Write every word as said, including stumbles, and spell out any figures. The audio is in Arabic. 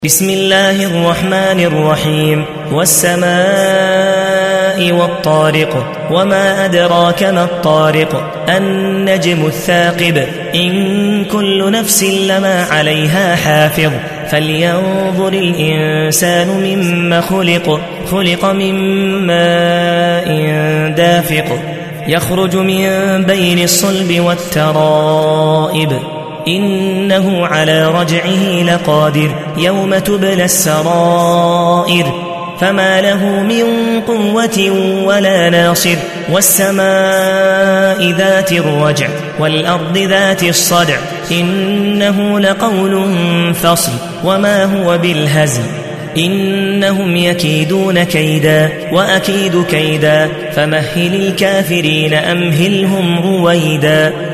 بسم الله الرحمن الرحيم والسماء والطارق وما أدراك ما الطارق النجم الثاقب إن كل نفس لما عليها حافظ فلينظر الإنسان مما خلق خلق من ماء دافق يخرج من بين الصلب والترائب إنه على رجعه لقادر يوم تبلى السرائر فما له من قوة ولا ناصر والسماء ذات الرجع والأرض ذات الصدع إنه لقول فصل وما هو بالهزل إنهم يكيدون كيدا وأكيد كيدا فمهل الكافرين أمهلهم رويدا